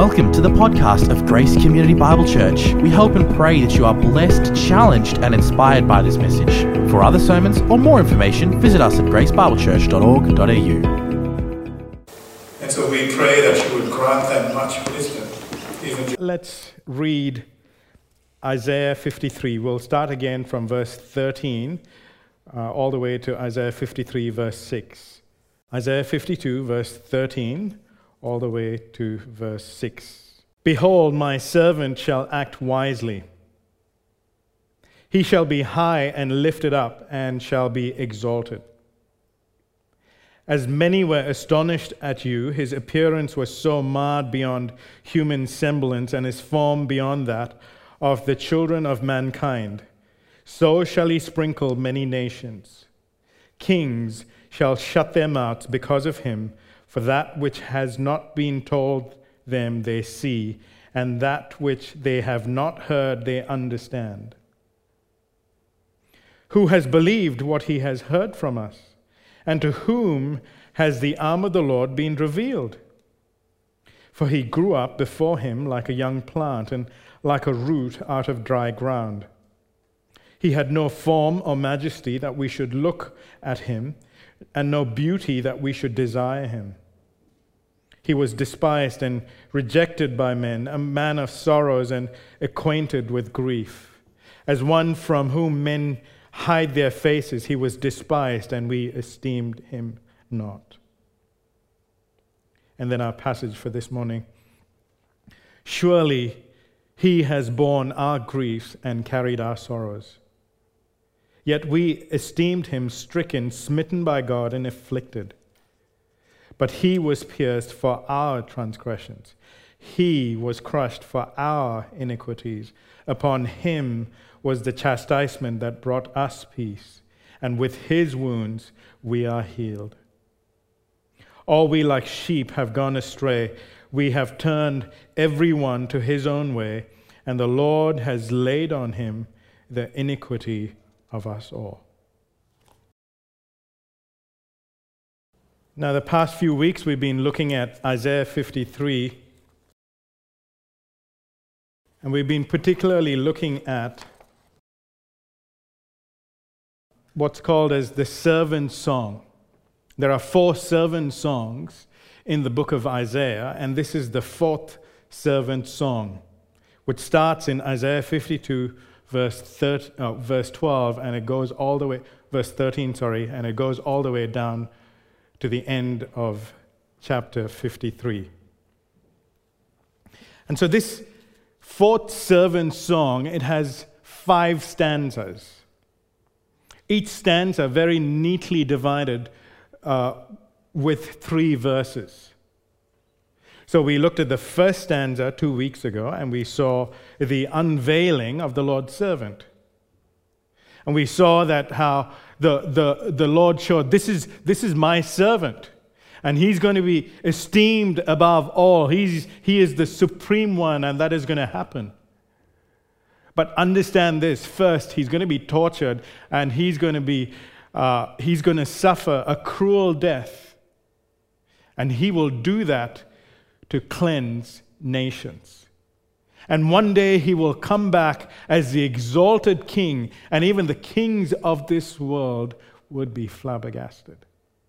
Welcome to the podcast of Grace Community Bible Church. We hope and pray that you are blessed, challenged, and inspired by this message. For other sermons or more information, visit us at gracebiblechurch.org.au. And so we pray that you would grant them much wisdom. Let's read Isaiah 53. We'll start again from verse 13 all the way to Isaiah 53, verse 6. Isaiah 52, verse 13, all the way to verse 6. Behold, my servant shall act wisely. He shall be high and lifted up, and shall be exalted. As many were astonished at you, his appearance was so marred beyond human semblance, and his form beyond that of the children of mankind. So shall he sprinkle many nations. Kings shall shut their mouths because of him, for that which has not been told them they see, and that which they have not heard they understand. Who has believed what he has heard from us? And to whom has the arm of the Lord been revealed? For he grew up before him like a young plant, and like a root out of dry ground. He had no form or majesty that we should look at him, and no beauty that we should desire him. He was despised and rejected by men, a man of sorrows and acquainted with grief. As one from whom men hide their faces, he was despised, and we esteemed him not. And then our passage for this morning. Surely he has borne our griefs and carried our sorrows. Yet we esteemed him stricken, smitten by God, and afflicted. But he was pierced for our transgressions. He was crushed for our iniquities. Upon him was the chastisement that brought us peace, and with his wounds we are healed. All we like sheep have gone astray. We have turned every one to his own way, and the Lord has laid on him the iniquity of us all. Now, the past few weeks we've been looking at Isaiah 53, and we've been particularly looking at what's called as the servant song. There are 4 servant songs in the book of Isaiah, and this is the 4th servant song, which starts in Isaiah 52, verse 12, and it goes all the way, verse 13, and it goes all the way down to the end of chapter 53. And so this 4th servant song, it has 5 stanzas. Each stanza very neatly divided with 3 verses. So we looked at the first stanza 2 weeks ago, and we saw the unveiling of the Lord's servant. And we saw that how the Lord showed, this is my servant, and he's going to be esteemed above all. He is the supreme one, and that is going to happen. But understand this, first, he's going to be tortured, and he's going to suffer a cruel death. And he will do that to cleanse nations. And one day he will come back as the exalted king, and even the kings of this world would be flabbergasted.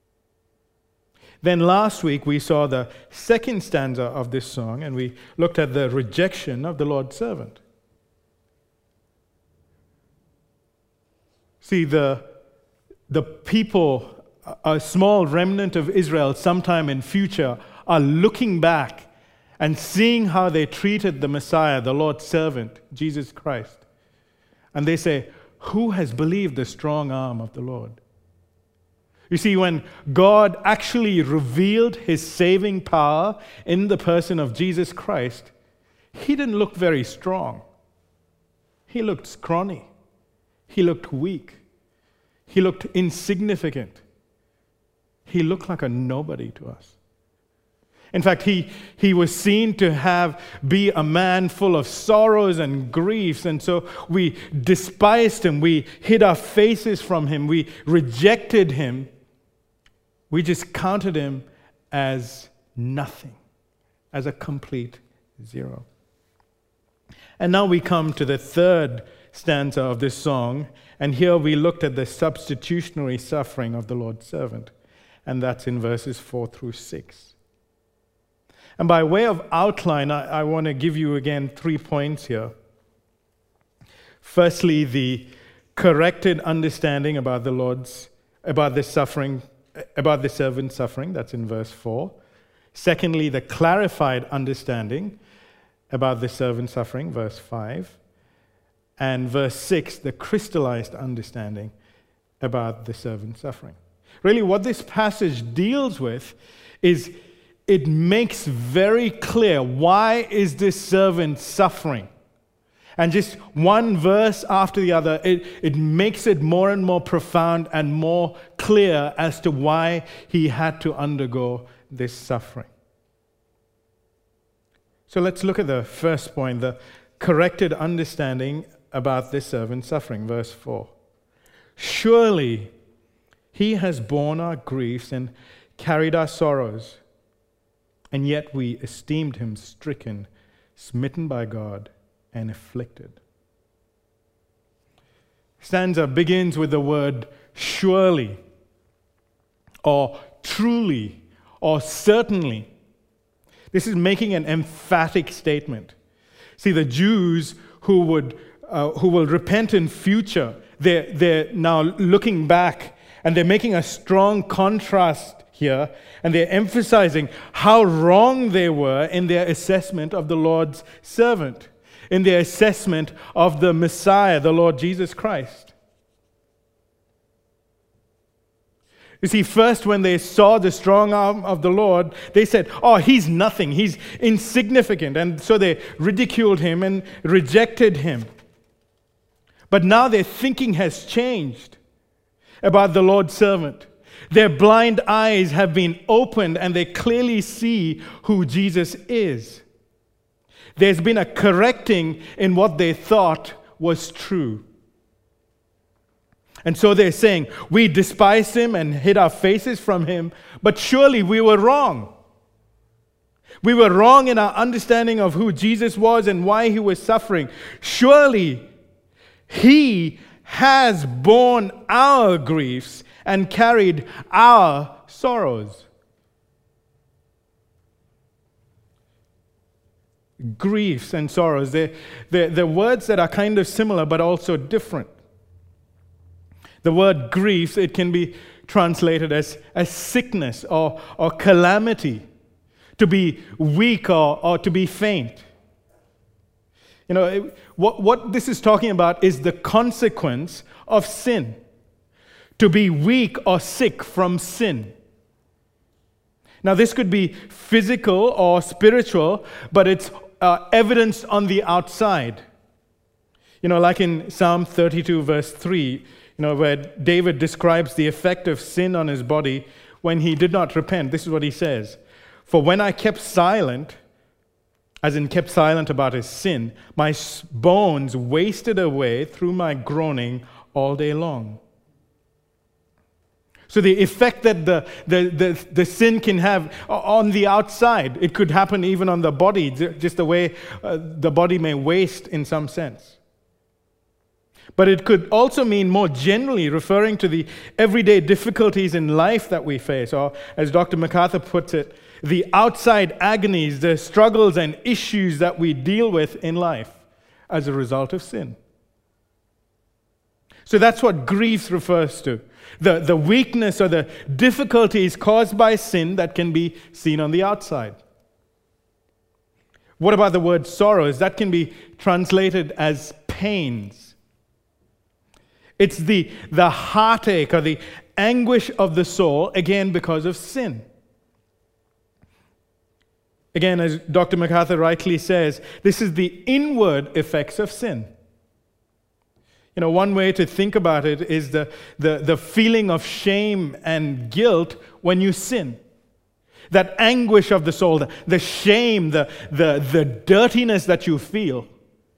Then last week we saw the second stanza of this song, and we looked at the rejection of the Lord's servant. See, the people, a small remnant of Israel sometime in future, are looking back and seeing how they treated the Messiah, the Lord's servant, Jesus Christ. And they say, who has believed the strong arm of the Lord? You see, when God actually revealed his saving power in the person of Jesus Christ, he didn't look very strong. He looked scrawny. He looked weak. He looked insignificant. He looked like a nobody to us. In fact, he was seen to be a man full of sorrows and griefs, and so we despised him. We hid our faces from him. We rejected him. We just counted him as nothing, as a complete 0. And now we come to the third stanza of this song, and here we looked at the substitutionary suffering of the Lord's servant, and that's in verses 4 through 6. And by way of outline, I want to give you again 3 points here. Firstly, the corrected understanding about the servant's suffering, that's in verse 4. Secondly, the clarified understanding about the servant's suffering, verse 5. And verse 6, the crystallized understanding about the servant's suffering. Really, what this passage deals with is it makes very clear why is this servant suffering. And just one verse after the other, it makes it more and more profound and more clear as to why he had to undergo this suffering. So let's look at the first point, the corrected understanding about this servant's suffering. Verse 4. Surely he has borne our griefs and carried our sorrows, and yet we esteemed him stricken, smitten by God, and afflicted. Stanza begins with the word surely, or truly, or certainly. This is making an emphatic statement. See, the Jews who will repent in future, they're now looking back, and they're making a strong contrast here, and they're emphasizing how wrong they were in their assessment of the Lord's servant, in their assessment of the Messiah, the Lord Jesus Christ. You see, first when they saw the strong arm of the Lord, they said, oh, he's nothing, he's insignificant. And so they ridiculed him and rejected him. But now their thinking has changed about the Lord's servant. Their blind eyes have been opened and they clearly see who Jesus is. There's been a correcting in what they thought was true. And so they're saying, we despised him and hid our faces from him, but surely we were wrong. We were wrong in our understanding of who Jesus was and why he was suffering. Surely he has borne our griefs and carried our sorrows. Griefs and sorrows, they're words that are kind of similar but also different. The word griefs, it can be translated as sickness or calamity, to be weak or to be faint. You know, what this is talking about is the consequence of sin. To be weak or sick from sin. Now, this could be physical or spiritual, but it's evidenced on the outside. You know, like in Psalm 32, verse 3, where David describes the effect of sin on his body when he did not repent. This is what he says. For when I kept silent, as in kept silent about his sin, my bones wasted away through my groaning all day long. So the effect that the sin can have on the outside, it could happen even on the body, just the way the body may waste in some sense. But it could also mean more generally referring to the everyday difficulties in life that we face, or as Dr. MacArthur puts it, the outside agonies, the struggles and issues that we deal with in life as a result of sin. So that's what grief refers to. The weakness or the difficulties caused by sin that can be seen on the outside. What about the word sorrows? That can be translated as pains. It's the heartache or the anguish of the soul, again, because of sin. Again, as Dr. MacArthur rightly says, this is the inward effects of sin. You know, one way to think about it is the feeling of shame and guilt when you sin. That anguish of the soul, the shame, the dirtiness that you feel.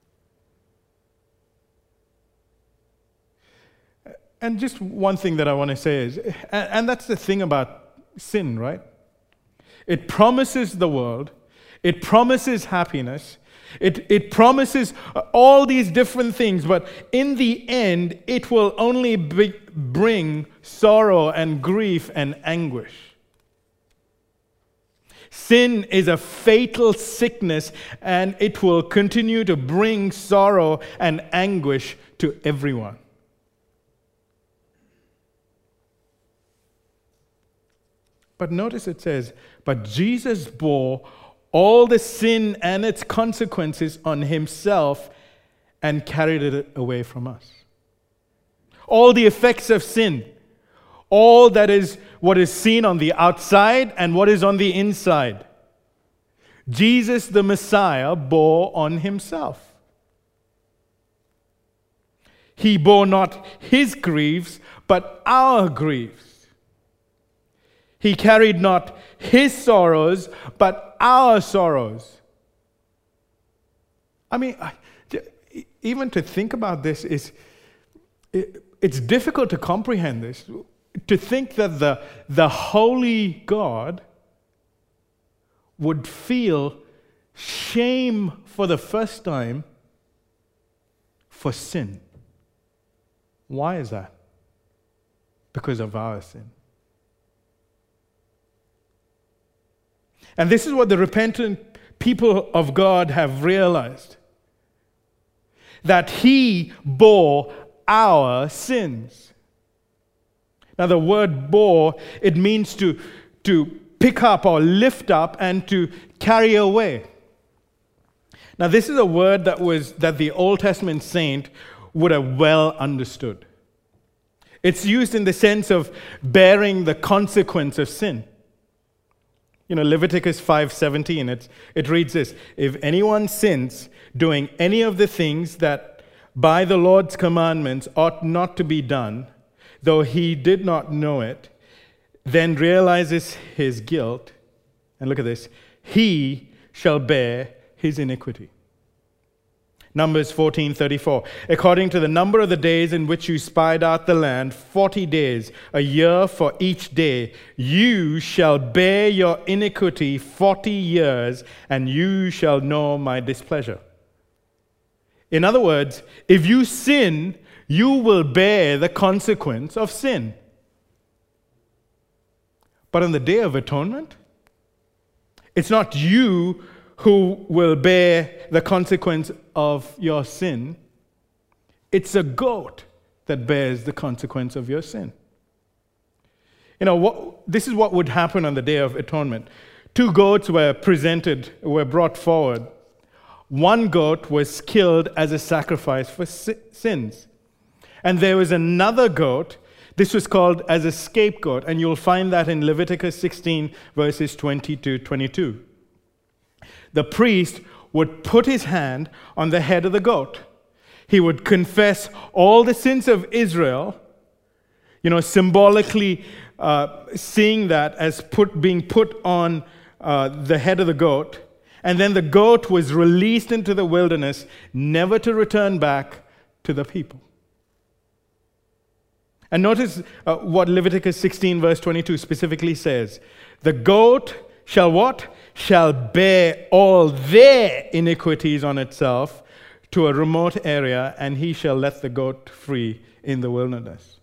And just one thing that I want to say is, and that's the thing about sin, right? It promises the world, It promises happiness. It promises all these different things, but in the end, it will only bring sorrow and grief and anguish. Sin is a fatal sickness, and it will continue to bring sorrow and anguish to everyone. But notice it says, but Jesus bore all the sin and its consequences on himself and carried it away from us. All the effects of sin, all that is what is seen on the outside and what is on the inside, Jesus the Messiah bore on himself. He bore not his griefs, but our griefs. He carried not his sorrows, but our sorrows. I mean, even to think about this it's difficult to comprehend this. To think that the holy God would feel shame for the first time for sin. Why is that? Because of our sin. And this is what the repentant people of God have realized. That he bore our sins. Now the word bore, it means to pick up or lift up and to carry away. Now this is a word that the Old Testament saint would have well understood. It's used in the sense of bearing the consequence of sin. Leviticus 5:17, it reads this: if anyone sins doing any of the things that by the Lord's commandments ought not to be done, though he did not know it, then realizes his guilt, and look at this, he shall bear his iniquity. Numbers 14:34, according to the number of the days in which you spied out the land, 40 days, a year for each day, you shall bear your iniquity 40 years, and you shall know my displeasure. In other words, if you sin, you will bear the consequence of sin. But on the Day of Atonement, it's not you who will bear the consequence of your sin. It's a goat that bears the consequence of your sin. This is what would happen on the Day of Atonement. 2 goats were brought forward. One goat was killed as a sacrifice for sins. And there was another goat. This was called as a scapegoat, and you'll find that in Leviticus 16, verses 20 to 22. The priest would put his hand on the head of the goat. He would confess all the sins of Israel, symbolically seeing that as being put on the head of the goat. And then the goat was released into the wilderness, never to return back to the people. And notice what Leviticus 16, verse 22 specifically says. The goat shall what? Shall bear all their iniquities on itself to a remote area, and he shall let the goat free in the wilderness.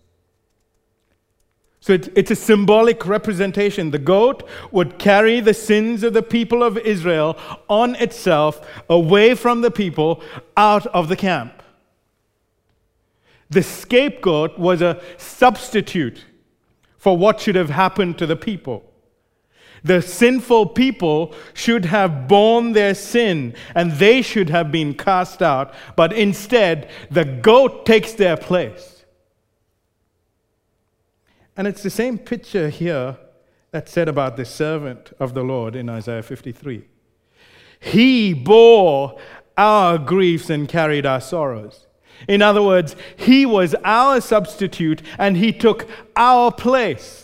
So it's a symbolic representation. The goat would carry the sins of the people of Israel on itself, away from the people, out of the camp. The scapegoat was a substitute for what should have happened to the people. The sinful people should have borne their sin, and they should have been cast out, but instead, the goat takes their place. And it's the same picture here that's said about the servant of the Lord in Isaiah 53. He bore our griefs and carried our sorrows. In other words, he was our substitute, and he took our place.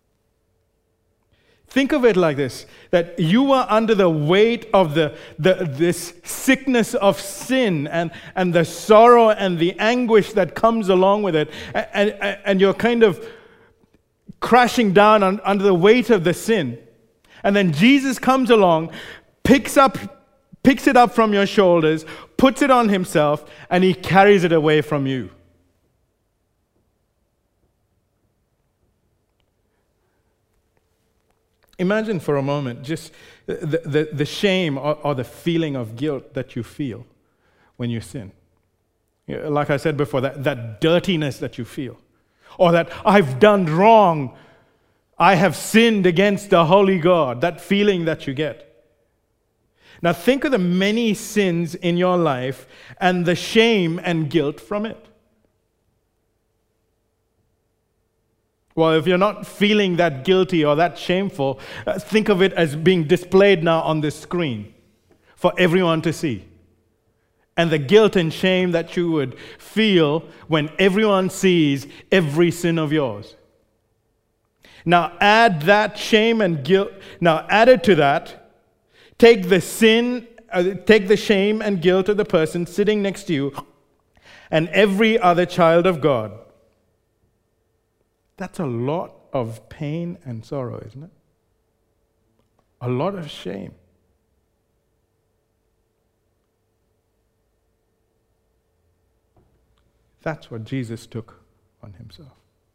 Think of it like this, that you are under the weight of this sickness of sin and the sorrow and the anguish that comes along with it, and you're kind of crashing down under the weight of the sin. And then Jesus comes along, picks it up from your shoulders, puts it on himself, and he carries it away from you. Imagine for a moment just the shame or the feeling of guilt that you feel when you sin. Like I said before, that dirtiness that you feel. Or that I've done wrong, I have sinned against the holy God, that feeling that you get. Now think of the many sins in your life and the shame and guilt from it. Well, if you're not feeling that guilty or that shameful, think of it as being displayed now on the screen for everyone to see. And the guilt and shame that you would feel when everyone sees every sin of yours. Now add that shame and guilt. Now added to that, take the shame and guilt of the person sitting next to you and every other child of God. That's a lot of pain and sorrow, isn't it? A lot of shame. That's what Jesus took on himself.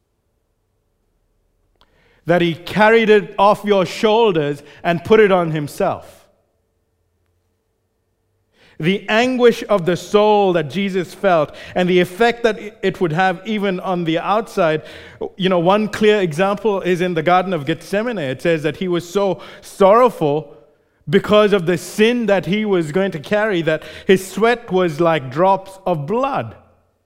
That he carried it off your shoulders and put it on himself. The anguish of the soul that Jesus felt and the effect that it would have even on the outside. One clear example is in the Garden of Gethsemane. It says that he was so sorrowful because of the sin that he was going to carry that his sweat was like drops of blood.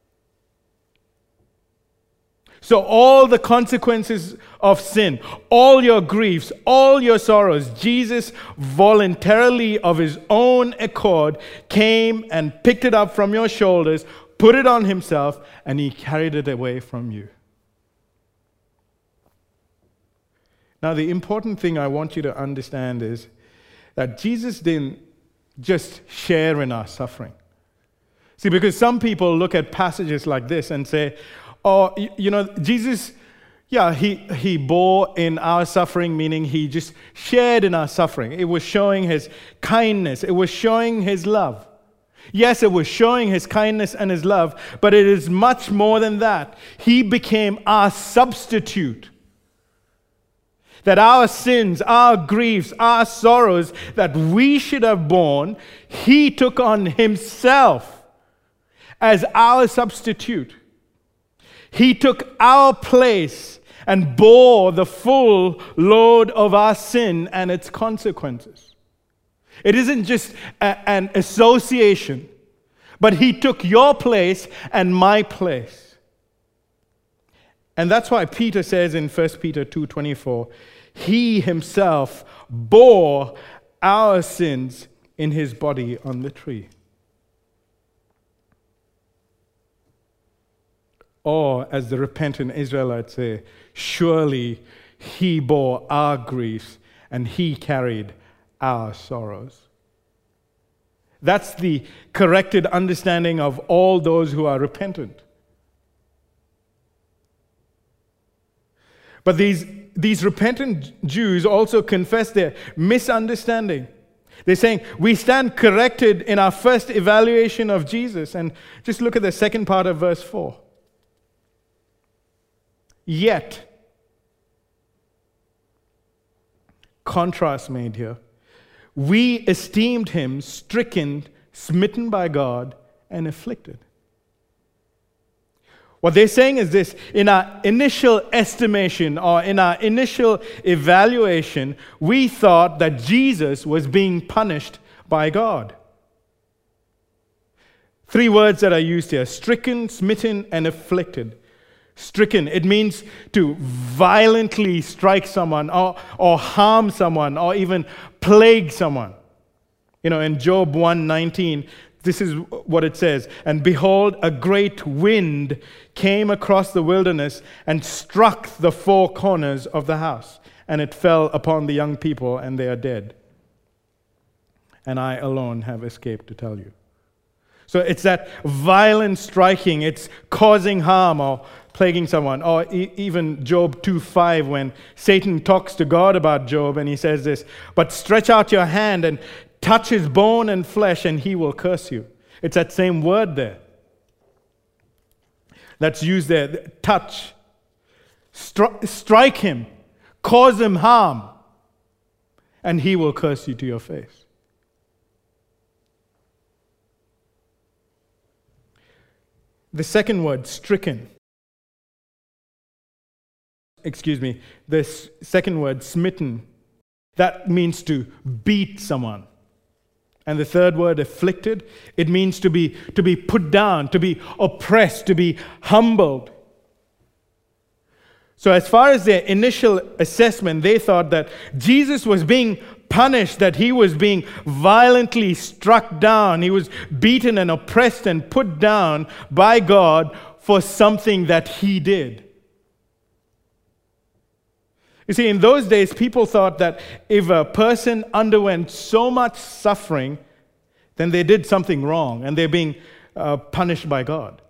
So all the consequences of sin, all your griefs, all your sorrows, Jesus voluntarily of his own accord came and picked it up from your shoulders, put it on himself, and he carried it away from you. Now the important thing I want you to understand is that Jesus didn't just share in our suffering. See, because some people look at passages like this and say, Jesus, he bore in our suffering, meaning he just shared in our suffering. It was showing his kindness. It was showing his love. Yes, it was showing his kindness and his love, but it is much more than that. He became our substitute. That our sins, our griefs, our sorrows that we should have borne, he took on himself as our substitute. He took our place and bore the full load of our sin and its consequences. It isn't just an association, but he took your place and my place. And that's why Peter says in 1 Peter 2:24, he himself bore our sins in his body on the tree. Or, as the repentant Israelites say, surely he bore our griefs and he carried our sorrows. That's the corrected understanding of all those who are repentant. But these repentant Jews also confess their misunderstanding. They're saying, we stand corrected in our first evaluation of Jesus. And just look at the second part of verse 4. Yet, contrast made here, we esteemed him stricken, smitten by God, and afflicted. What they're saying is this: in our initial estimation or in our initial evaluation, we thought that Jesus was being punished by God. 3 words that are used here: stricken, smitten, and afflicted. Stricken, it means to violently strike someone or harm someone or even plague someone. In Job 1:19, this is what it says: and behold, a great wind came across the wilderness and struck the 4 corners of the house, and it fell upon the young people, and they are dead. And I alone have escaped to tell you. So it's that violent striking, it's causing harm or plaguing someone. Or even Job 2:5, when Satan talks to God about Job and he says this: but stretch out your hand and touch his bone and flesh, and he will curse you. It's that same word there that's used there. Touch. Strike him. Cause him harm. And he will curse you to your face. The second word, stricken. The second word, smitten. That means to beat someone. And the third word, afflicted, it means to be put down, to be oppressed, to be humbled. So as far as their initial assessment, they thought that Jesus was being punished, that he was being violently struck down. He was beaten and oppressed and put down by God for something that he did. You see, in those days, people thought that if a person underwent so much suffering, then they did something wrong and they're being punished by God.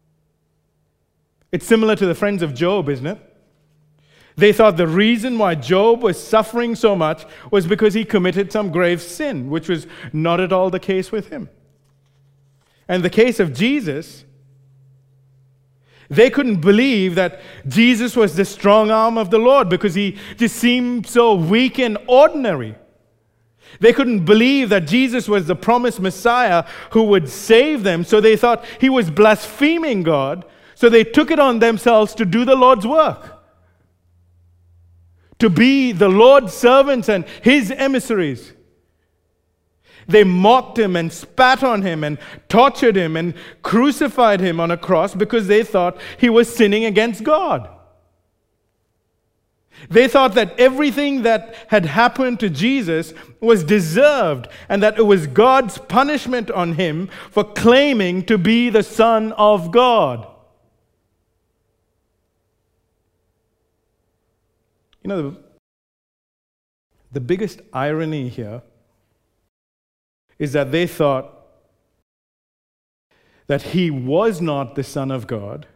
It's similar to the friends of Job, isn't it? They thought the reason why Job was suffering so much was because he committed some grave sin, which was not at all the case with him. And in the case of Jesus, they couldn't believe that Jesus was the strong arm of the Lord because he just seemed so weak and ordinary. They couldn't believe that Jesus was the promised Messiah who would save them, so they thought he was blaspheming God, so they took it on themselves to do the Lord's work, to be the Lord's servants and his emissaries. They mocked him and spat on him and tortured him and crucified him on a cross because they thought he was sinning against God. They thought that everything that had happened to Jesus was deserved and that it was God's punishment on him for claiming to be the Son of God. You know, the biggest irony here is that they thought that he was not the Son of God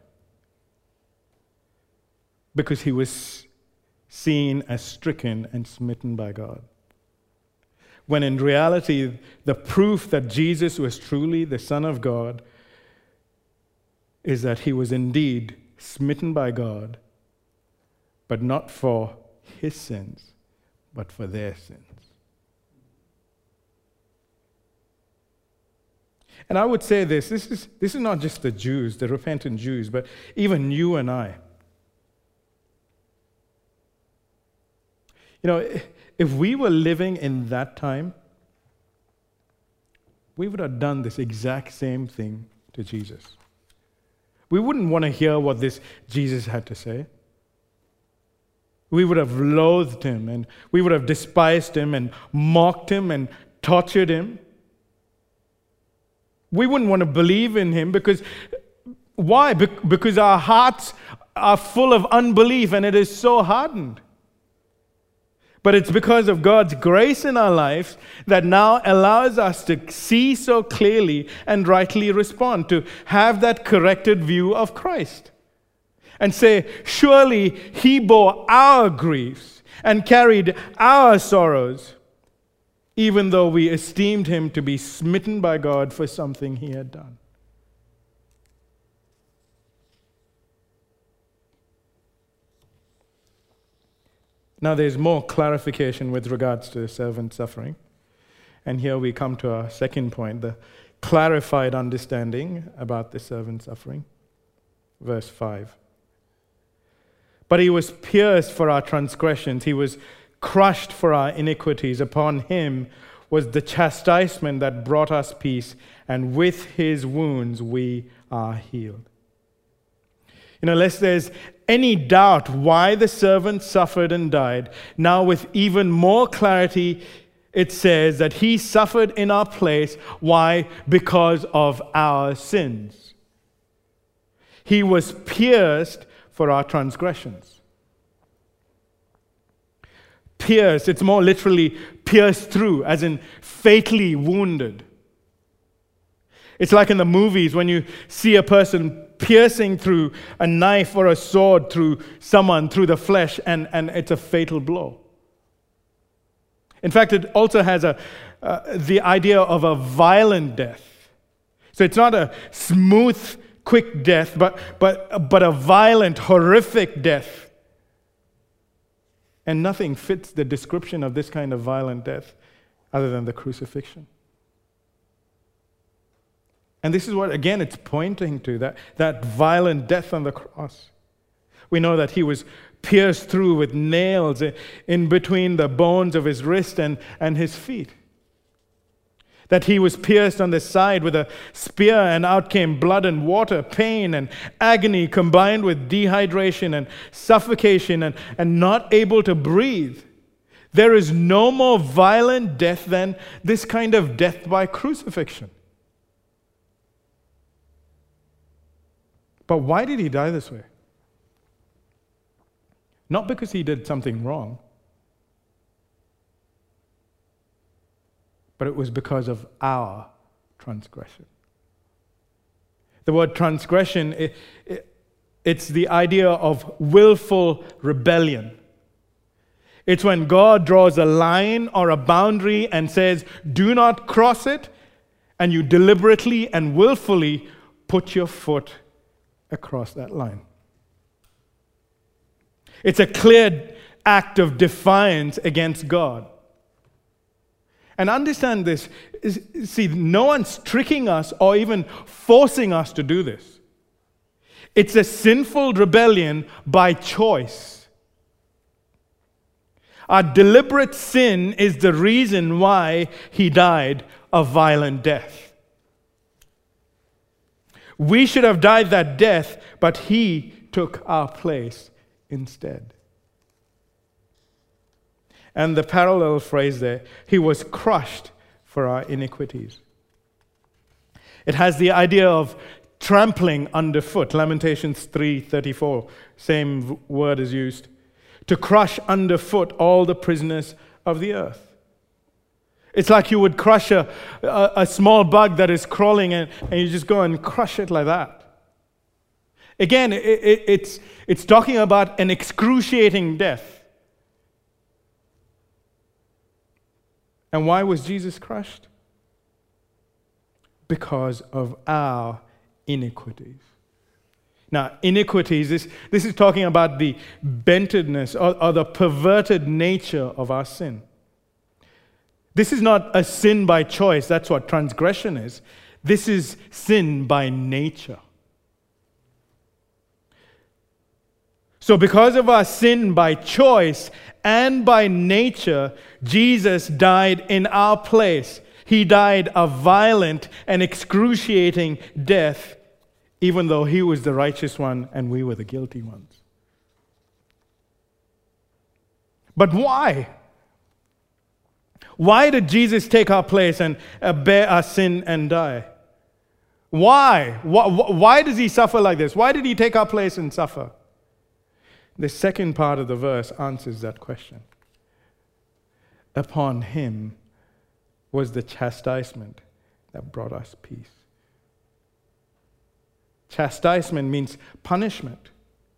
because he was seen as stricken and smitten by God. When in reality, the proof that Jesus was truly the Son of God is that he was indeed smitten by God, but not for his sins, but for their sins. And I would say this is not just the Jews, the repentant Jews, but even you and I. You know, if we were living in that time, we would have done this exact same thing to Jesus. We wouldn't want to hear what this Jesus had to say. We would have loathed him, and we would have despised him and mocked him and tortured him. We wouldn't want to believe in him because, why? Because our hearts are full of unbelief and it is so hardened. But it's because of God's grace in our lives that now allows us to see so clearly and rightly respond, to have that corrected view of Christ. And say, surely he bore our griefs and carried our sorrows, even though we esteemed him to be smitten by God for something he had done. Now there's more clarification with regards to the servant suffering. And here we come to our second point, the clarified understanding about the servant suffering. Verse 5. But he was pierced for our transgressions. He was crushed for our iniquities. Upon him was the chastisement that brought us peace, and with his wounds we are healed. You know, lest there's any doubt why the servant suffered and died, now with even more clarity, it says that he suffered in our place. Why? Because of our sins. He was pierced for our transgressions. Pierced, it's more literally pierced through, as in fatally wounded. It's like in the movies when you see a person piercing through a knife or a sword through someone, through the flesh, and it's a fatal blow. In fact, it also has the idea of a violent death. So it's not a smooth, quick death, but a violent, horrific death. And nothing fits the description of this kind of violent death other than the crucifixion. And this is what, again, it's pointing to, that violent death on the cross. We know that he was pierced through with nails in between the bones of his wrist and his feet. That he was pierced on the side with a spear, and out came blood and water, pain and agony combined with dehydration and suffocation and not able to breathe. There is no more violent death than this kind of death by crucifixion. But why did he die this way? Not because he did something wrong, but it was because of our transgression. The word transgression, it's the idea of willful rebellion. It's when God draws a line or a boundary and says, do not cross it, and you deliberately and willfully put your foot across that line. It's a clear act of defiance against God. And understand this, see, no one's tricking us or even forcing us to do this. It's a sinful rebellion by choice. Our deliberate sin is the reason why he died a violent death. We should have died that death, but he took our place instead. And the parallel phrase there, he was crushed for our iniquities. It has the idea of trampling underfoot. Lamentations 3:34, same word is used. To crush underfoot all the prisoners of the earth. It's like you would crush a small bug that is crawling and you just go and crush it like that. Again, it's talking about an excruciating death. And why was Jesus crushed? Because of our iniquities. Now, iniquities, this is talking about the bentedness or the perverted nature of our sin. This is not a sin by choice. That's what transgression is. This is sin by nature. So because of our sin by choice and by nature, Jesus died in our place. He died a violent and excruciating death, even though he was the righteous one and we were the guilty ones. But why? Why did Jesus take our place and bear our sin and die? Why? Why does he suffer like this? Why did he take our place and suffer? The second part of the verse answers that question. Upon him was the chastisement that brought us peace. Chastisement means punishment.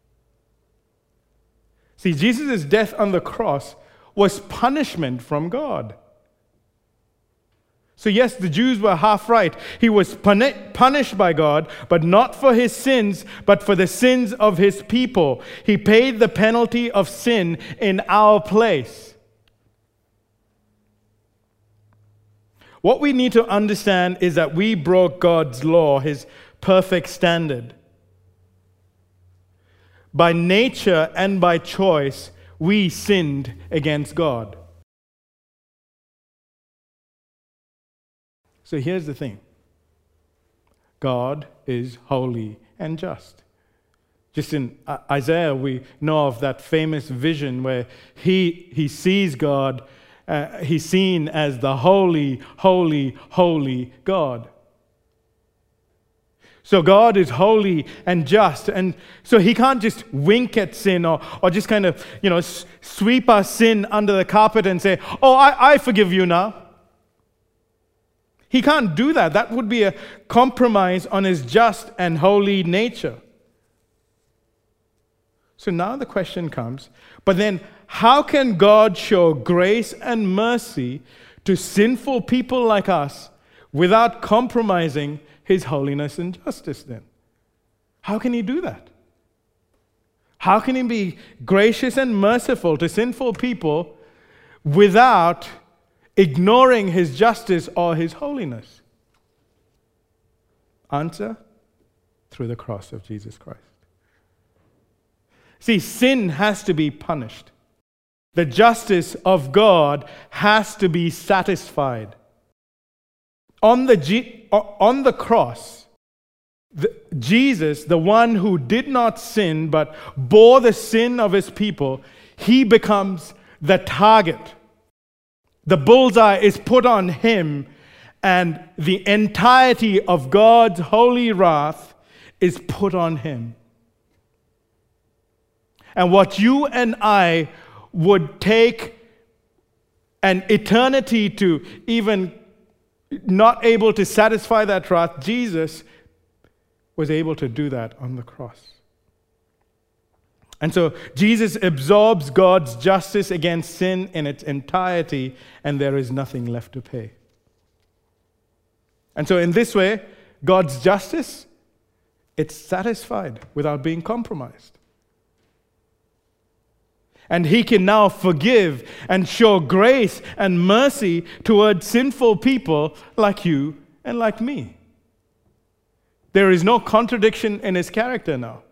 See, Jesus' death on the cross was punishment from God. So yes, the Jews were half right. He was punished by God, but not for his sins, but for the sins of his people. He paid the penalty of sin in our place. What we need to understand is that we broke God's law, his perfect standard. By nature and by choice, we sinned against God. So here's the thing. God is holy and just. Just in Isaiah, we know of that famous vision where he sees God, he's seen as the holy, holy, holy God. So God is holy and just, and so he can't just wink at sin or just kind of, sweep our sin under the carpet and say, oh, I forgive you now. He can't do that. That would be a compromise on his just and holy nature. So now the question comes, but then how can God show grace and mercy to sinful people like us without compromising his holiness and justice then? How can he do that? How can he be gracious and merciful to sinful people without ignoring his justice or his holiness? Answer: through the cross of Jesus Christ. See, sin has to be punished. The justice of God has to be satisfied. On the cross, Jesus, the one who did not sin but bore the sin of his people, he becomes the target. The bullseye is put on him, and the entirety of God's holy wrath is put on him. And what you and I would take an eternity to even not able to satisfy that wrath, Jesus was able to do that on the cross. And so Jesus absorbs God's justice against sin in its entirety, and there is nothing left to pay. And so in this way, God's justice, it's satisfied without being compromised. And he can now forgive and show grace and mercy towards sinful people like you and like me. There is no contradiction in his character now.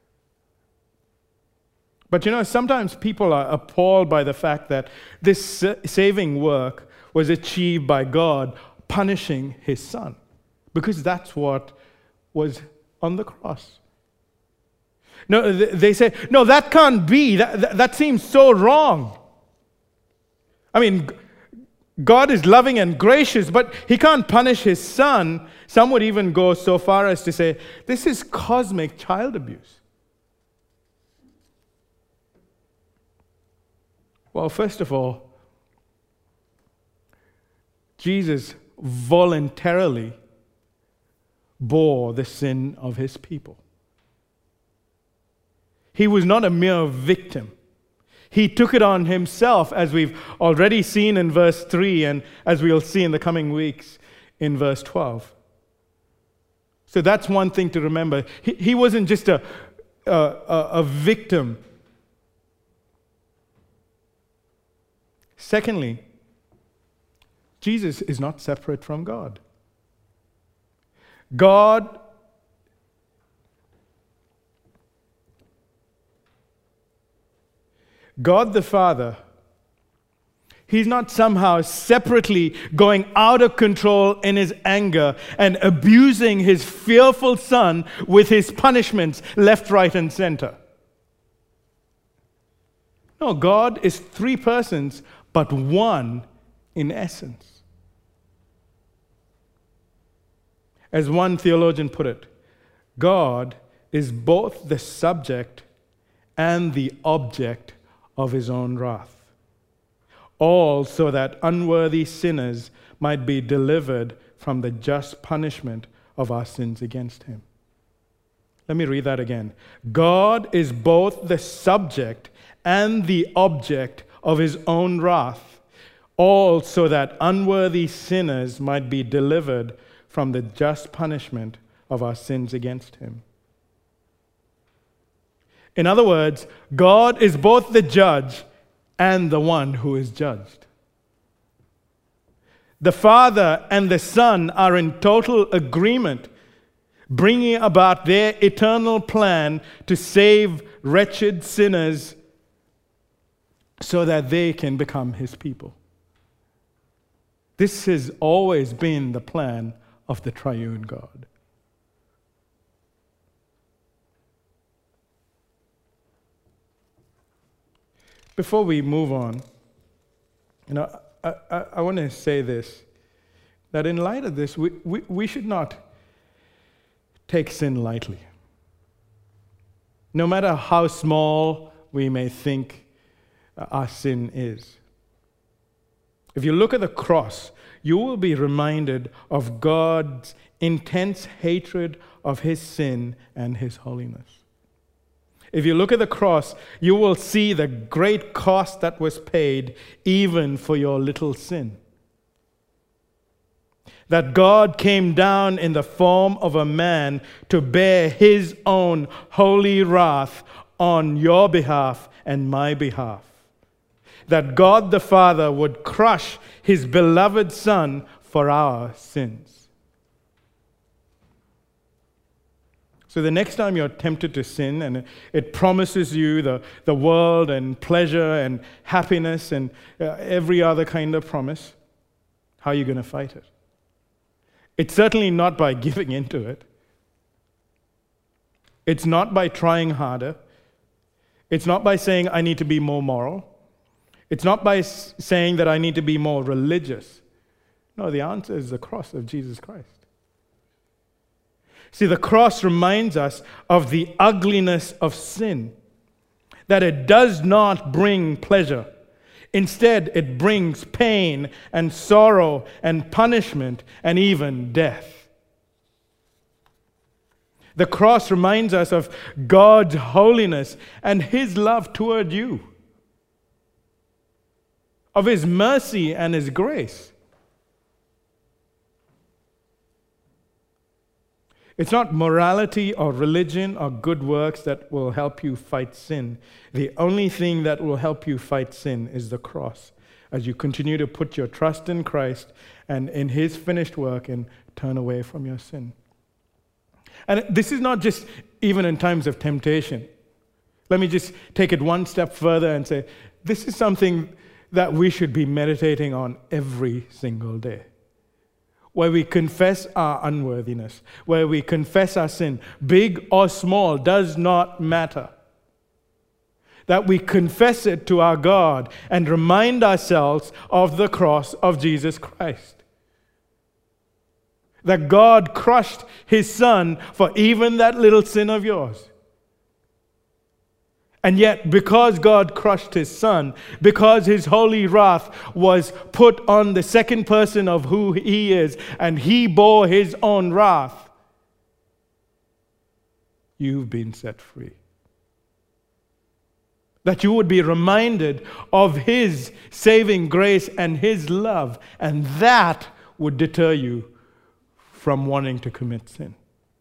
But sometimes people are appalled by the fact that this saving work was achieved by God punishing his son, because that's what was on the cross. No, they say, no, that can't be. That seems so wrong. I mean, God is loving and gracious, but he can't punish his son. Some would even go so far as to say, this is cosmic child abuse. Well, first of all, Jesus voluntarily bore the sin of his people. He was not a mere victim. He took it on himself, as we've already seen in verse 3 and as we'll see in the coming weeks in verse 12. So that's one thing to remember. He wasn't just a victim. Secondly, Jesus is not separate from God. God the Father, he's not somehow separately going out of control in his anger and abusing his fearful son with his punishments left, right, and center. No, God is three persons, but one in essence. As one theologian put it, God is both the subject and the object of his own wrath, all so that unworthy sinners might be delivered from the just punishment of our sins against him. Let me read that again. God is both the subject and the object of his own wrath, all so that unworthy sinners might be delivered from the just punishment of our sins against him. In other words, God is both the judge and the one who is judged. The Father and the Son are in total agreement, bringing about their eternal plan to save wretched sinners so that they can become his people. This has always been the plan of the triune God. Before we move on, I want to say this, that in light of this, we should not take sin lightly. No matter how small we may think our sin is. If you look at the cross, you will be reminded of God's intense hatred of his sin and his holiness. If you look at the cross, you will see the great cost that was paid even for your little sin. That God came down in the form of a man to bear his own holy wrath on your behalf and my behalf. That God the Father would crush his beloved Son for our sins. So the next time you're tempted to sin and it promises you the world and pleasure and happiness and every other kind of promise, how are you going to fight it? It's certainly not by giving into it. It's not by trying harder. It's not by saying I need to be more moral. It's not by saying that I need to be more religious. No, the answer is the cross of Jesus Christ. See, the cross reminds us of the ugliness of sin, that it does not bring pleasure. Instead, it brings pain and sorrow and punishment and even death. The cross reminds us of God's holiness and his love toward you, of his mercy and his grace. It's not morality or religion or good works that will help you fight sin. The only thing that will help you fight sin is the cross, as you continue to put your trust in Christ and in his finished work and turn away from your sin. And this is not just even in times of temptation. Let me just take it one step further and say, this is something that we should be meditating on every single day. Where we confess our unworthiness, where we confess our sin, big or small, does not matter. That we confess it to our God and remind ourselves of the cross of Jesus Christ. That God crushed his Son for even that little sin of yours. And yet, because God crushed his Son, because his holy wrath was put on the second person of who he is, and he bore his own wrath, you've been set free. That you would be reminded of his saving grace and his love, and that would deter you from wanting to commit sin.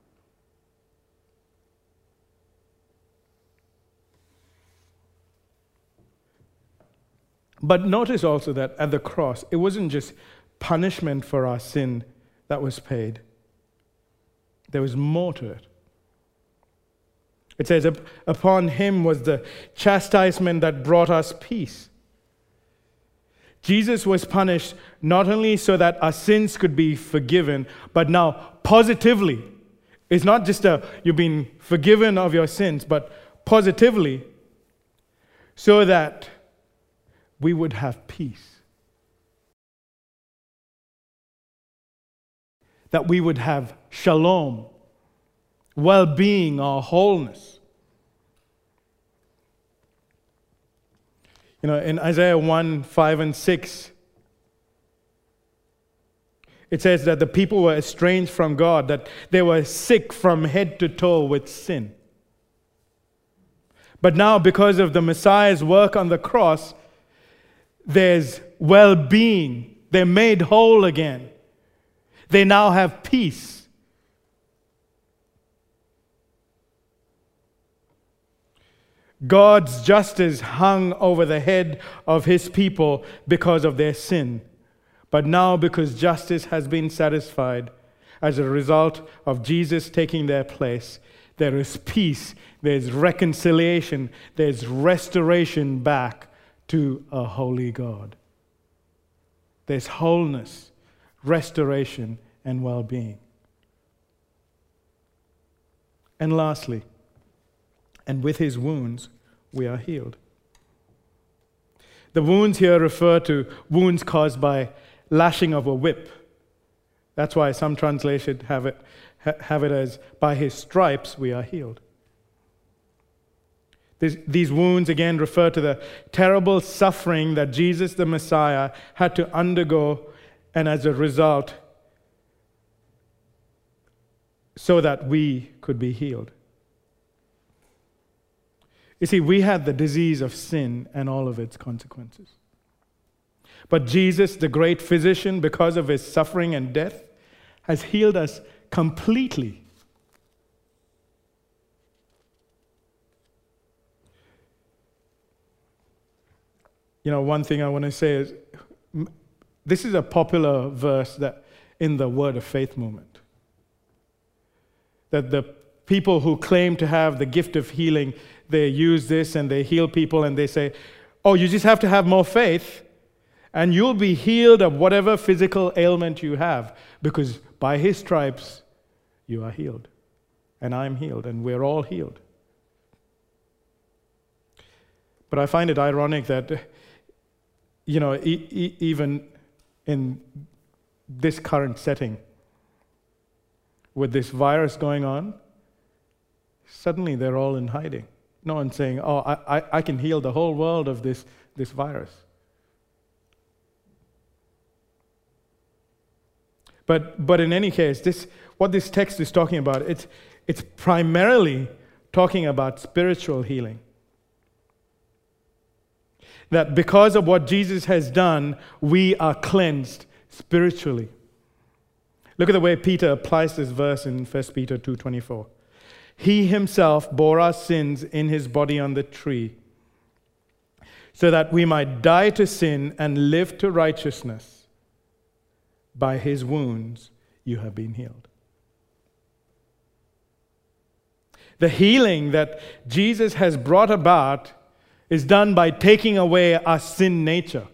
But notice also that at the cross, it wasn't just punishment for our sin that was paid. There was more to it. It says, upon him was the chastisement that brought us peace. Jesus was punished not only so that our sins could be forgiven, but now positively. It's not just you've been forgiven of your sins, but positively so that we would have peace. That we would have shalom, well-being or wholeness. You know, in Isaiah 1, 5 and 6, it says that the people were estranged from God, that they were sick from head to toe with sin. But now, because of the Messiah's work on the cross, there's well-being. They're made whole again. They now have peace. God's justice hung over the head of his people because of their sin. But now, because justice has been satisfied as a result of Jesus taking their place, there is peace, there's reconciliation, there's restoration back to a holy God. There's wholeness, restoration, and well-being. And lastly, and with his wounds, we are healed. The wounds here refer to wounds caused by lashing of a whip. That's why some translations have it as, by his stripes we are healed. These wounds again refer to the terrible suffering that Jesus the Messiah had to undergo, and as a result, so that we could be healed. You see, we had the disease of sin and all of its consequences. But Jesus, the great physician, because of his suffering and death, has healed us completely. One thing I want to say is, this is a popular verse that in the Word of Faith movement. That the people who claim to have the gift of healing, they use this and they heal people and they say, oh, you just have to have more faith and you'll be healed of whatever physical ailment you have, because by his stripes you are healed and I'm healed and we're all healed. But I find it ironic that, even in this current setting, with this virus going on, suddenly they're all in hiding. No one's saying, oh, I can heal the whole world of this virus. But in any case, what this text is talking about, it's primarily talking about spiritual healing. That because of what Jesus has done, we are cleansed spiritually. Look at the way Peter applies this verse in 1 Peter 2:24. He himself bore our sins in his body on the tree, so that we might die to sin and live to righteousness. By his wounds you have been healed. The healing that Jesus has brought about is done by taking away our sin nature.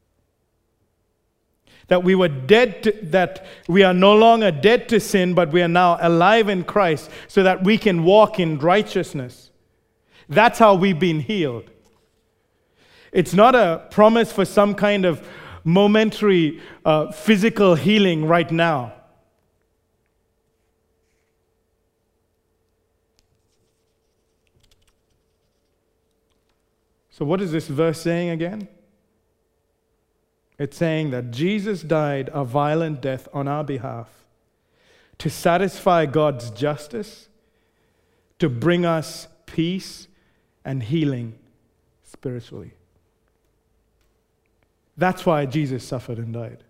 That we were that we are no longer dead to sin, but we are now alive in Christ, so that we can walk in righteousness. That's how we've been healed. It's not a promise for some kind of momentary physical healing right now. So what is this verse saying again? It's saying that Jesus died a violent death on our behalf to satisfy God's justice, to bring us peace and healing spiritually. That's why Jesus suffered and died.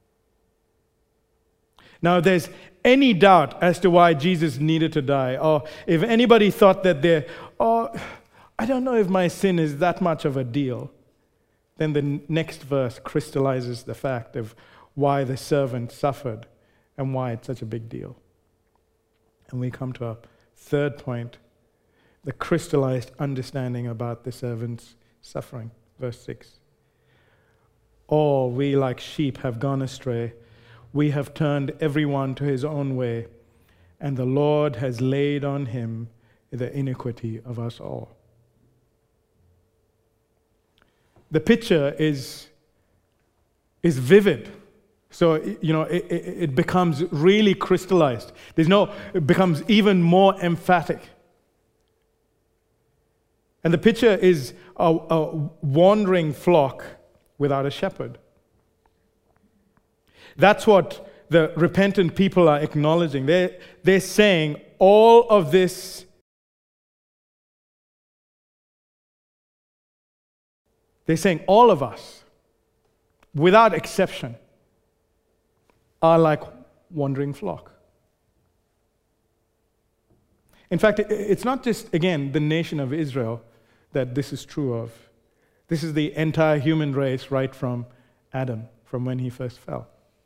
Now, if there's any doubt as to why Jesus needed to die, or if anybody thought that I don't know if my sin is that much of a deal, then the next verse crystallizes the fact of why the servant suffered and why it's such a big deal. And we come to our third point, the crystallized understanding about the servant's suffering. Verse 6. All we like sheep have gone astray. We have turned everyone to his own way, and the Lord has laid on him the iniquity of us all. The picture is vivid. So, it becomes really crystallized. It becomes even more emphatic. And the picture is a wandering flock without a shepherd. That's what the repentant people are acknowledging. They're saying all of this. They're saying all of us, without exception, are like wandering flock. In fact, it's not just, again, the nation of Israel that this is true of. This is the entire human race right from Adam, from when he first fell.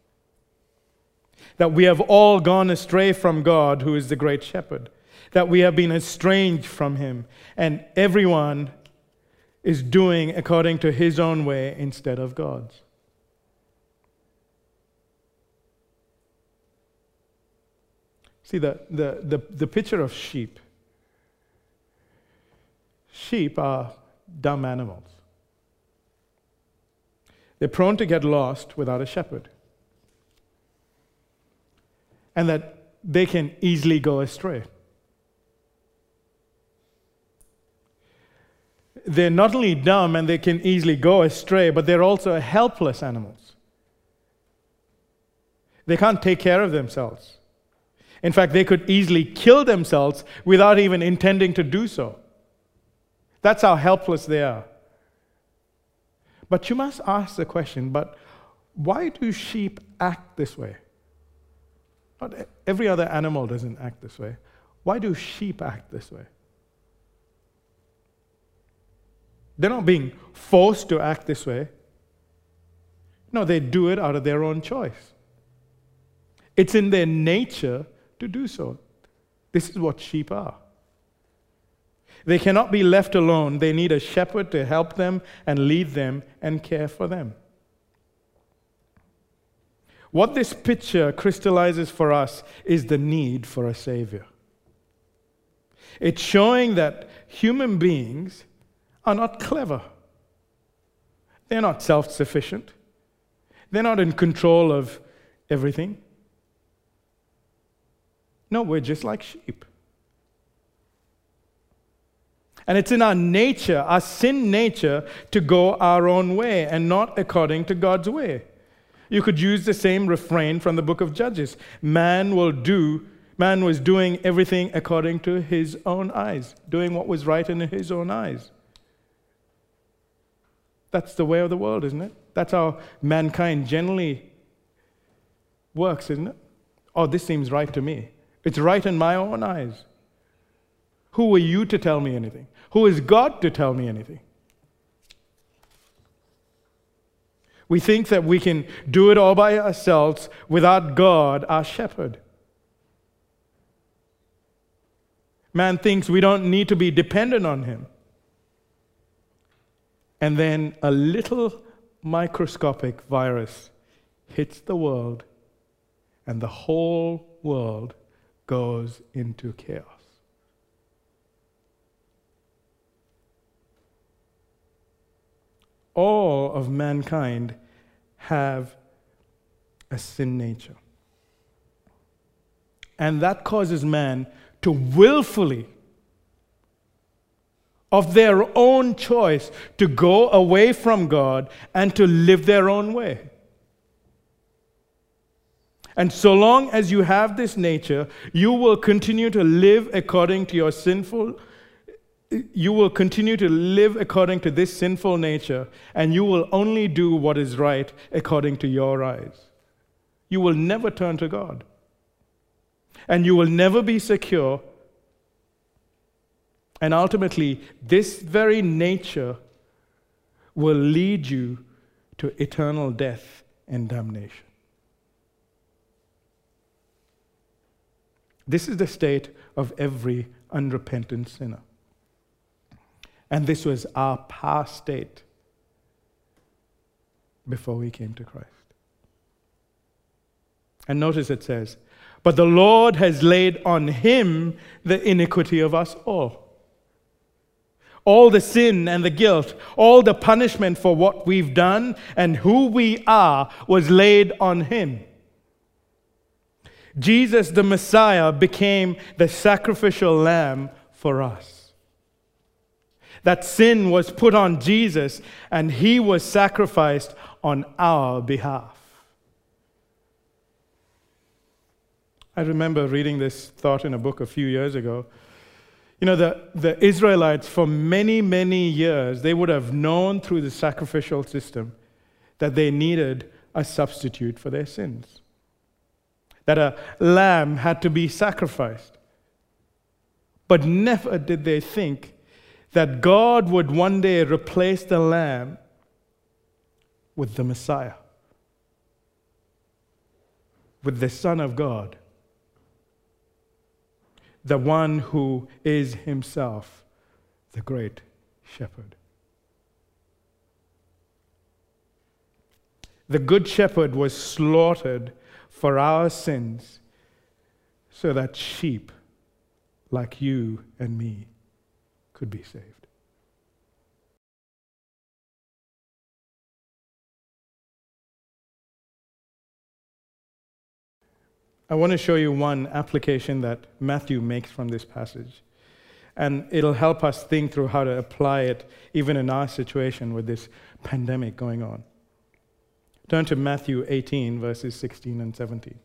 That we have all gone astray from God, who is the great shepherd. That we have been estranged from him. And everyone is doing according to his own way instead of God's. See, the picture of sheep. Sheep are dumb animals. They're prone to get lost without a shepherd. And that they can easily go astray. They're not only dumb and they can easily go astray, but they're also helpless animals. They can't take care of themselves. In fact, they could easily kill themselves without even intending to do so. That's how helpless they are. But you must ask the question, but why do sheep act this way? Not every other animal doesn't act this way. Why do sheep act this way? They're not being forced to act this way. No, they do it out of their own choice. It's in their nature to do so. This is what sheep are. They cannot be left alone. They need a shepherd to help them and lead them and care for them. What this picture crystallizes for us is the need for a Savior. It's showing that human beings are not clever. They're not self-sufficient. They're not in control of everything. No, we're just like sheep. And it's in our nature, our sin nature, to go our own way and not according to God's way. You could use the same refrain from the book of Judges. Man was doing everything according to his own eyes, doing what was right in his own eyes. That's the way of the world, isn't it? That's how mankind generally works, isn't it? Oh, this seems right to me. It's right in my own eyes. Who are you to tell me anything? Who is God to tell me anything? We think that we can do it all by ourselves without God, our shepherd. Man thinks we don't need to be dependent on him. And then a little microscopic virus hits the world, and the whole world goes into chaos. All of mankind have a sin nature. And that causes man to willfully, of their own choice, to go away from God and to live their own way. And so long as you have this nature, you will continue to live according to this sinful nature, and you will only do what is right according to your eyes. You will never turn to God. And you will never be secure. And ultimately, this very nature will lead you to eternal death and damnation. This is the state of every unrepentant sinner. And this was our past state before we came to Christ. And notice it says, but the Lord has laid on him the iniquity of us all. All the sin and the guilt, all the punishment for what we've done and who we are was laid on him. Jesus, the Messiah, became the sacrificial lamb for us. That sin was put on Jesus, and he was sacrificed on our behalf. I remember reading this thought in a book a few years ago. You know, the Israelites, for many, many years, they would have known through the sacrificial system that they needed a substitute for their sins. That a lamb had to be sacrificed. But never did they think that God would one day replace the lamb with the Messiah, with the Son of God, the one who is himself the great shepherd. The good shepherd was slaughtered for our sins so that sheep like you and me could be saved. I want to show you one application that Matthew makes from this passage. And it'll help us think through how to apply it even in our situation with this pandemic going on. Turn to Matthew 18, verses 16 and 17.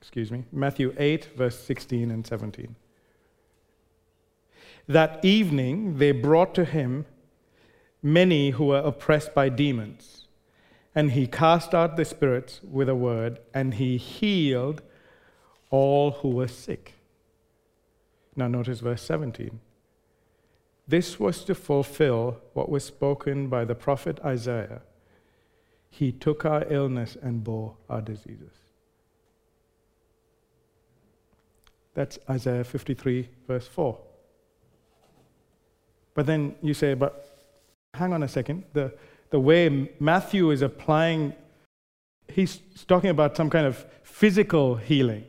Matthew 8, verse 16 and 17. That evening they brought to him many who were oppressed by demons, and he cast out the spirits with a word, and he healed all who were sick. Now notice verse 17. This was to fulfill what was spoken by the prophet Isaiah. He took our illness and bore our diseases. That's Isaiah 53, verse 4. But then you say, but hang on a second. The way Matthew is applying, he's talking about some kind of physical healing.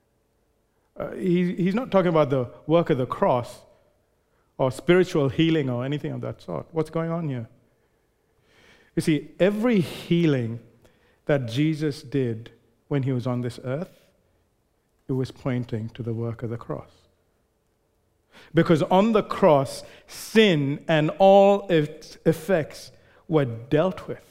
He's not talking about the work of the cross or spiritual healing or anything of that sort. What's going on here? You see, every healing that Jesus did when he was on this earth, it was pointing to the work of the cross. Because on the cross, sin and all its effects were dealt with.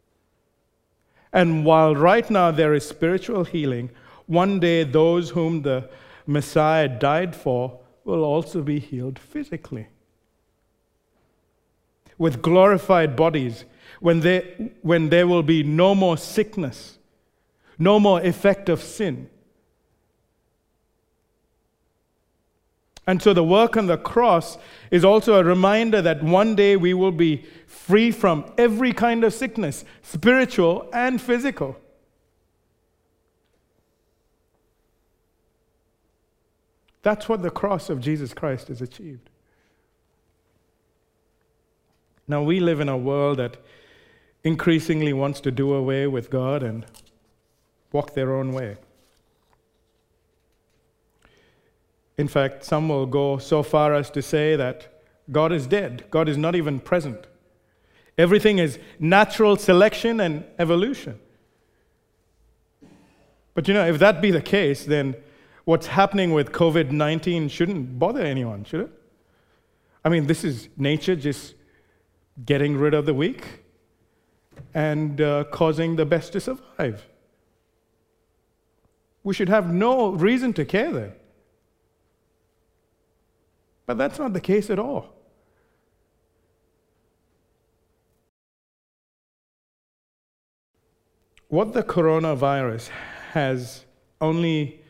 And while right now there is spiritual healing, one day those whom the Messiah died for will also be healed physically. With glorified bodies, when there will be no more sickness, no more effect of sin. And so the work on the cross is also a reminder that one day we will be free from every kind of sickness, spiritual and physical. That's what the cross of Jesus Christ has achieved. Now, we live in a world that increasingly wants to do away with God and walk their own way. In fact, some will go so far as to say that God is dead. God is not even present. Everything is natural selection and evolution. But if that be the case, then what's happening with COVID-19 shouldn't bother anyone, should it? I mean, this is nature just getting rid of the weak and causing the best to survive. We should have no reason to care then. But that's not the case at all. What the coronavirus has only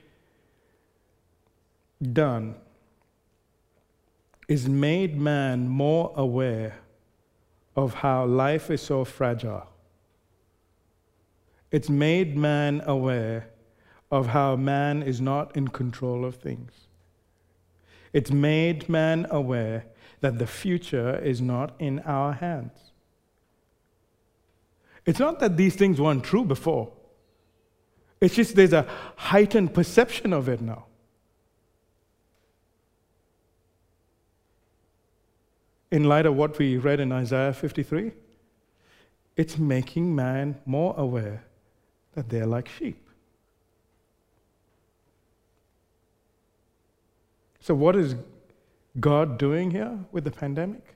done is made man more aware of how life is so fragile. It's made man aware of how man is not in control of things. It's made man aware that the future is not in our hands. It's not that these things weren't true before. It's just there's a heightened perception of it now. In light of what we read in Isaiah 53, it's making man more aware that they're like sheep. So what is God doing here with the pandemic?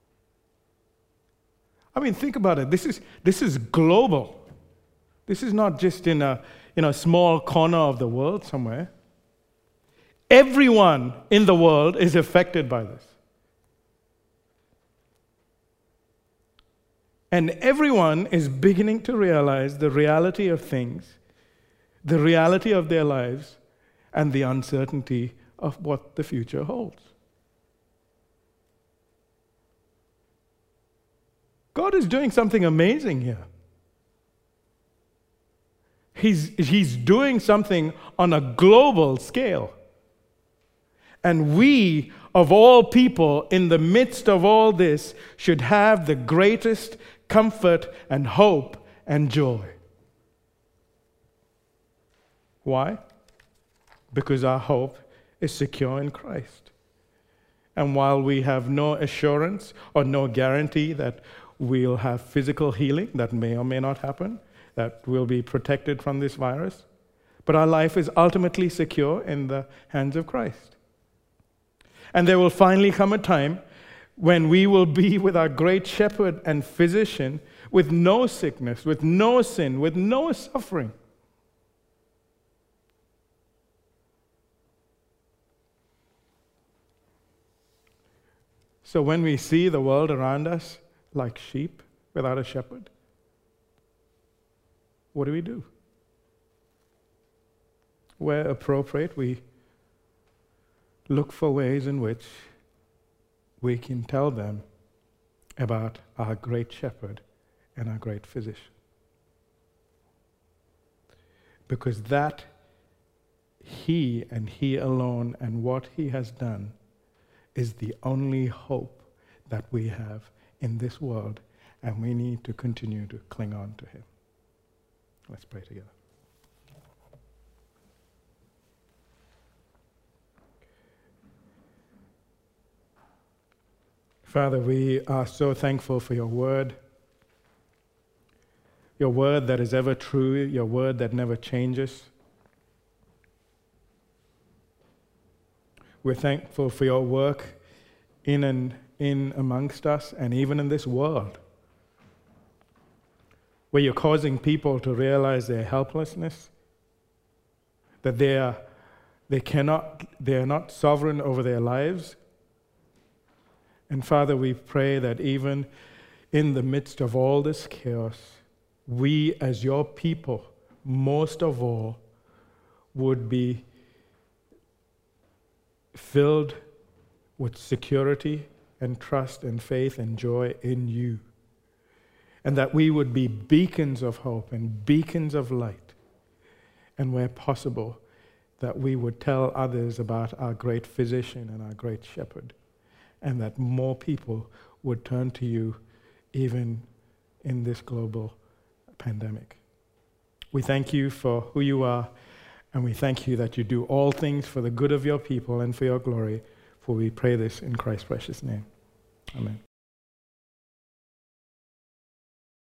I mean, think about it. This is global. This is not just in a small corner of the world somewhere. Everyone in the world is affected by this. And everyone is beginning to realize the reality of things, the reality of their lives, and the uncertainty of what the future holds. God is doing something amazing here. He's doing something on a global scale. And we, of all people, in the midst of all this, should have the greatest comfort and hope and joy. Why? Because our hope is secure in Christ. And while we have no assurance or no guarantee that we'll have physical healing, that may or may not happen, that we'll be protected from this virus, but our life is ultimately secure in the hands of Christ. And there will finally come a time when we will be with our great shepherd and physician with no sickness, with no sin, with no suffering. So when we see the world around us like sheep without a shepherd, what do? Where appropriate, we look for ways in which we can tell them about our great shepherd and our great physician. Because that he and he alone and what he has done is the only hope that we have in this world, and we need to continue to cling on to him. Let's pray together. Father, we are so thankful for your word that is ever true, your word that never changes. We're thankful for your work in amongst us and even in this world, where you're causing people to realize their helplessness, that they are not sovereign over their lives. And Father, we pray that even in the midst of all this chaos, we as your people, most of all, would be filled with security and trust and faith and joy in you. And that we would be beacons of hope and beacons of light. And where possible, that we would tell others about our great physician and our great shepherd. And that more people would turn to you even in this global pandemic. We thank you for who you are, and we thank you that you do all things for the good of your people and for your glory, for we pray this in Christ's precious name. Amen.